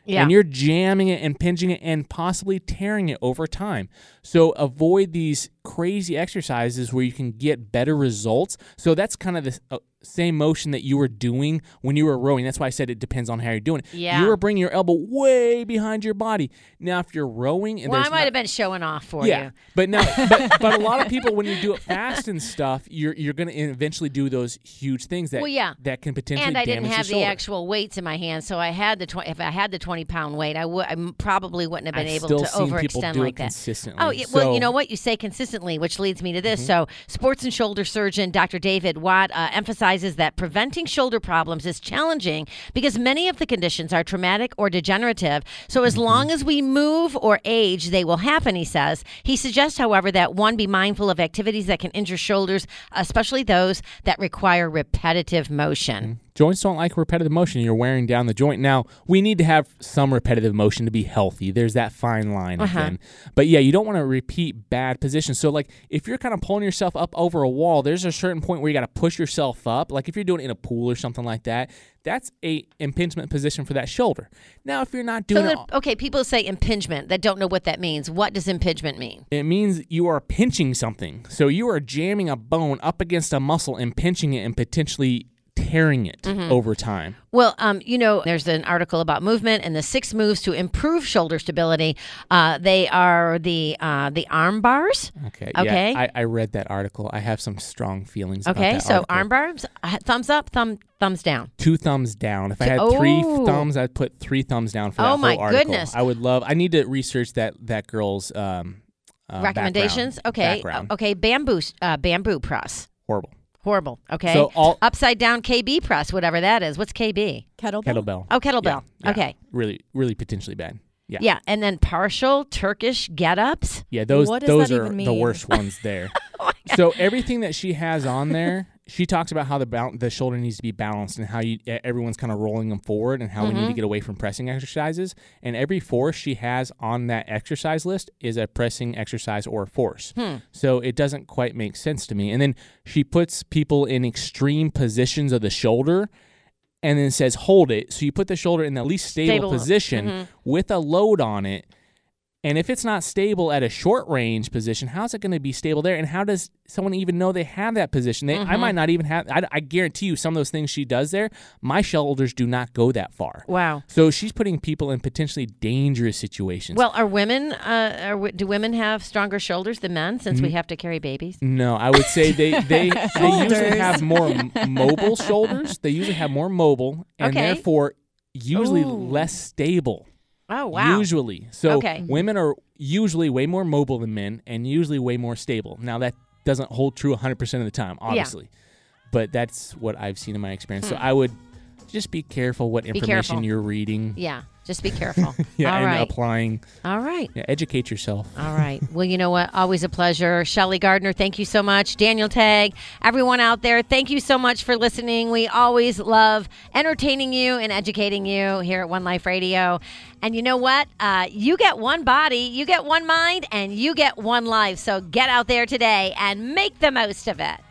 Yeah. And you're jamming it and pinching it and possibly tearing it over time. So avoid these crazy exercises where you can get better results. So that's kind of the uh, same motion that you were doing when you were rowing. That's why I said it depends on how you're doing it. Yeah. You were bringing your elbow way behind your body. Now, if you're rowing, and Well, I there's might not- have been showing off for yeah, you. but no, but, but a lot of people, when you do it fast and stuff, you're you're going to eventually do those huge things that Well, yeah. that can potentially And I damage didn't have your the shoulder. actual weights in my hand, so I had the twenty. If I had the twenty pound weight, I would. I m- probably wouldn't have been I've able still to seen people overextend do like it that. consistently. Oh, yeah, well, So- Mm-hmm. you know what? You say consistently, which leads me to this. So, sports and shoulder surgeon Doctor David Watt uh, emphasizes that preventing shoulder problems is challenging because many of the conditions are traumatic or degenerative. So, as Mm-hmm. long as we move or age, they will happen, he says. He suggests, however, that one be mindful of activities that can injure shoulders, especially those that require repetitive motion. Joints don't like repetitive motion. You're wearing down the joint. Now, we need to have some repetitive motion to be healthy. There's that fine line Uh-huh. again. But yeah, you don't want to repeat bad positions. So like if you're kind of pulling yourself up over a wall, there's a certain point where you got to push yourself up. Like if you're doing it in a pool or something like that, that's a impingement position for that shoulder. Now, if you're not So, doing that, it, okay, people say impingement that don't know what that means. What does impingement mean? it means you are pinching something. So you are jamming a bone up against a muscle and pinching it and potentially tearing it Mm-hmm. over time. Well, um, you know, there's an article about movement and the six moves to improve shoulder stability. Uh, they are the uh, the arm bars. Okay. Okay. Yeah, I, I read that article. I have some strong feelings about Okay, that so article. arm bars, uh, thumbs up, thumb thumbs down. Two thumbs down. If I Two- had three oh. thumbs, I'd put three thumbs down for Oh, that my whole article. goodness. I would love. I need to research that that girl's um, uh, Recommendations. background- Okay. background. Uh, okay. Bamboo uh, bamboo press. Horrible. Horrible. Okay. So all Upside down K B press, whatever that is. What's K B? Kettlebell. kettlebell. Oh, kettlebell. Yeah, yeah. Okay. Really, really potentially bad. Yeah. Yeah, and then partial Turkish get-ups. Yeah. Those What does those that are even the mean? worst ones there. So everything that she has on there, she talks about how the bal- the shoulder needs to be balanced and how you e- everyone's kind of rolling them forward and how we need to get away from pressing exercises. And every force she has on that exercise list is a pressing exercise or a force. So it doesn't quite make sense to me. And then she puts people in extreme positions of the shoulder and then says hold it. So you put the shoulder in the least stable, Stable. position with a load on it. And if it's not stable at a short range position, how's it going to be stable there? And how does someone even know they have that position? They, I might not even have, I, I guarantee you some of those things she does there, my shoulders do not go that far. Wow. So she's putting people in potentially dangerous situations. Well, are women? Uh, are, w- do women have stronger shoulders than men since Mm. we have to carry babies? no, I would say they they, they usually Shoulders. have more m- mobile shoulders. They usually have more mobile and Okay. therefore usually Ooh. less stable. Oh, wow. Usually. So Okay. women are usually way more mobile than men and usually way more stable. Now, that doesn't hold true one hundred percent of the time, obviously. But that's what I've seen in my experience. So I would just be careful what information careful. you're reading. Yeah, just be careful. Yeah, All and right. applying. All right. Yeah, educate yourself. All right. Well, you know what? Always a pleasure. Shelley Gardner, thank you so much. Daniel Tagg, everyone out there, thank you so much for listening. We always love entertaining you and educating you here at One Life Radio. And you know what? Uh, you get one body, you get one mind, and you get one life. So get out there today and make the most of it.